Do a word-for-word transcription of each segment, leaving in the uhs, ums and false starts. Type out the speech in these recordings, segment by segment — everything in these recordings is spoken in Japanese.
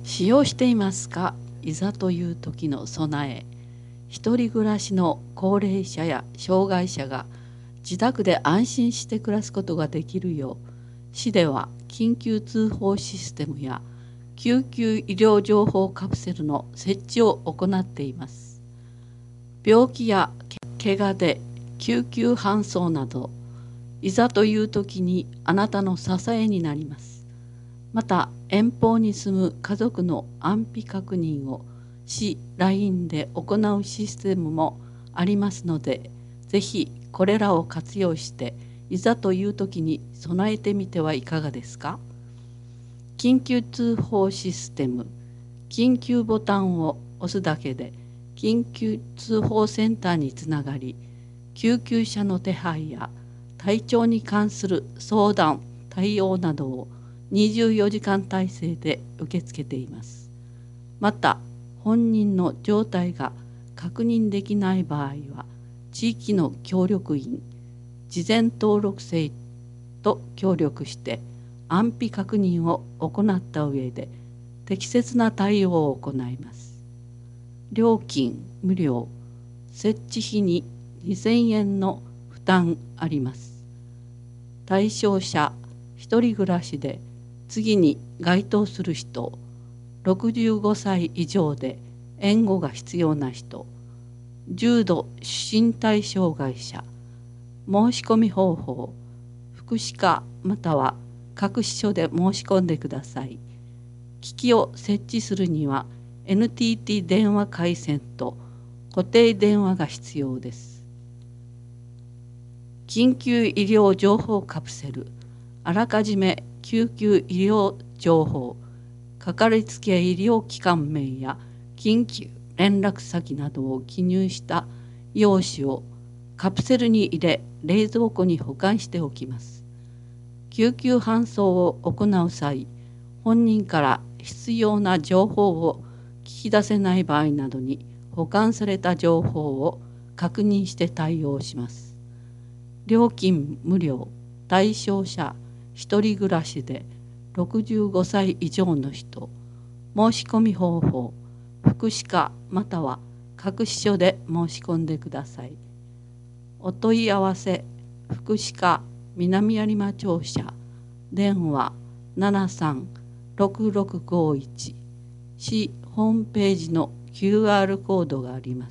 使用していますか？いざという時の備え。一人暮らしの高齢者や障害者が自宅で安心して暮らすことができるよう、市では緊急通報システムや救急医療情報カプセルの設置を行っています。病気や怪我で救急搬送など、いざという時にあなたの支えになります。また、遠方に住む家族の安否確認を市 ライン で行うシステムもありますので、ぜひこれらを活用していざという時に備えてみてはいかがですか？緊急通報システム。緊急ボタンを押すだけで緊急通報センターにつながり、救急車の手配や体調に関する相談・対応などをにじゅうよじかん体制で受け付けています。また、本人の状態が確認できない場合は、地域の協力員、事前登録生と協力して安否確認を行った上で適切な対応を行います。料金無料、設置費ににせんえんの負担あります。対象者、一人暮らしで次に該当する人、ろくじゅうごさい以上で援護が必要な人、重度身体障害者。申し込み方法、福祉課または各支所で申し込んでください。機器を設置するには エヌティーティー 電話回線と固定電話が必要です。緊急医療情報カプセル、あらかじめ救急医療情報、かかりつけ医療機関名や緊急連絡先などを記入した用紙をカプセルに入れ冷蔵庫に保管しておきます。救急搬送を行う際、本人から必要な情報を聞き出せない場合などに保管された情報を確認して対応します。料金無料、対象者一人暮らしでろくじゅうごさい以上の人。申し込み方法、福祉課または各支所で申し込んでください。お問い合わせ、福祉課南有馬庁舎、電話ななさんろくろくごいち、市ホームページの キューアール コードがあります。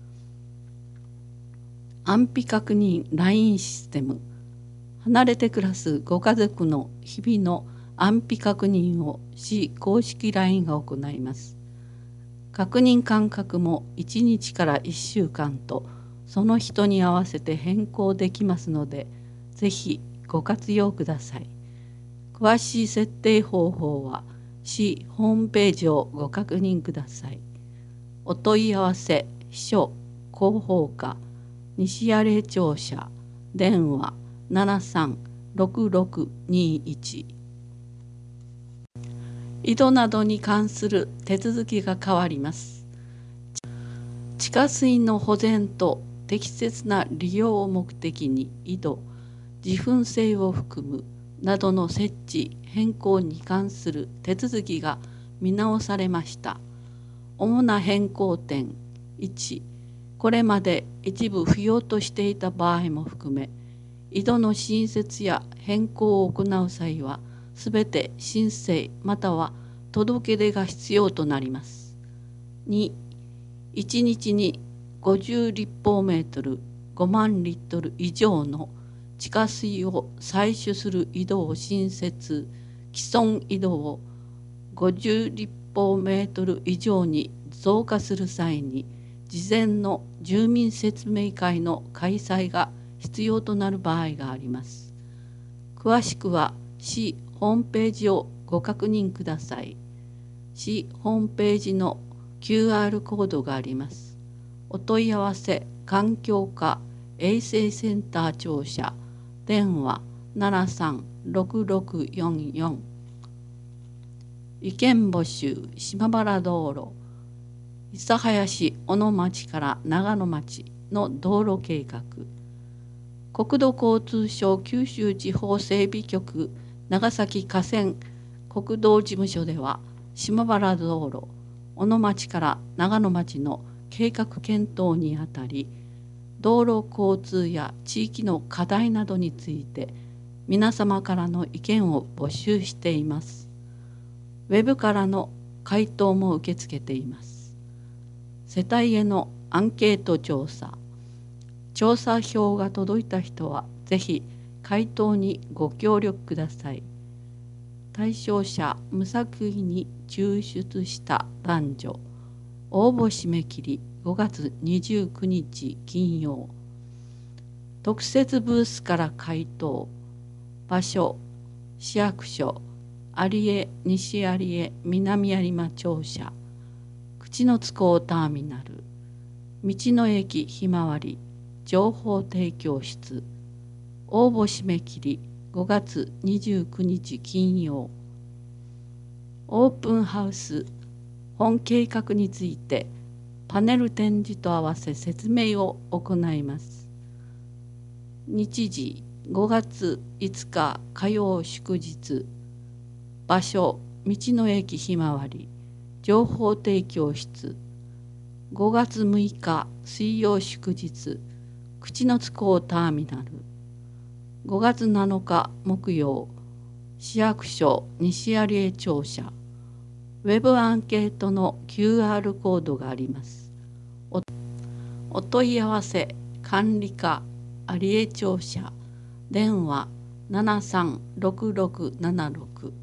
安否確認 ライン システム。離れて暮らすご家族の日々の安否確認を市公式 ライン が行います。確認間隔もいちにちからいっしゅうかんとその人に合わせて変更できますので、ぜひご活用ください。詳しい設定方法は市ホームページをご確認ください。お問い合わせ、秘書広報課西谷庁舎、電話ななさんろくろくにいち。井戸などに関する手続きが変わります。地下水の保全と適切な利用を目的に井戸、自噴性を含むなどの設置変更に関する手続きが見直されました。主な変更点いち、これまで一部不要としていた場合も含め、井戸の新設や変更を行う際は、すべて申請または届け出が必要となります。に、いちにちにごじゅう立方メートルごまんリットル以上の地下水を採取する井戸を新設、既存井戸をごじゅう立方メートル以上に増加する際に、事前の住民説明会の開催が必要となる場合があります。詳しくは市ホームページをご確認ください。市ホームページの キューアール コードがあります。お問い合わせ、環境課衛生センター庁舎、電話ななさんろくろくよんよん。意見募集、島原道路、諫早市小野町から長野町の道路計画。国土交通省九州地方整備局長崎河川国道事務所では、 島原道路小野町から長野町の計画検討にあたり、道路交通や地域の課題などについて皆様からの意見を募集しています。ウェブからの回答も受け付けています。世帯へのアンケート調査、調査票が届いた人はぜひ回答にご協力ください。対象者無作為に抽出した男女、応募締め切りごがつにじゅうくにち金曜。特設ブースから回答。場所、市役所、有江西有江南有馬庁舎、口の津港ターミナル、道の駅ひまわり情報提供室。応募締め切りごがつにじゅうくにち金曜。オープンハウス本計画についてパネル展示と合わせ説明を行います。日時ごがついつか火曜祝日。場所道の駅ひまわり情報提供室。ごがつむいか水曜祝日。口の津港ターミナル。ごがつなのか木曜、市役所西有江庁舎。ウェブアンケートの キューアール コードがあります。お, お問い合わせ管理課有江庁舎。電話ななさんろくろくななろく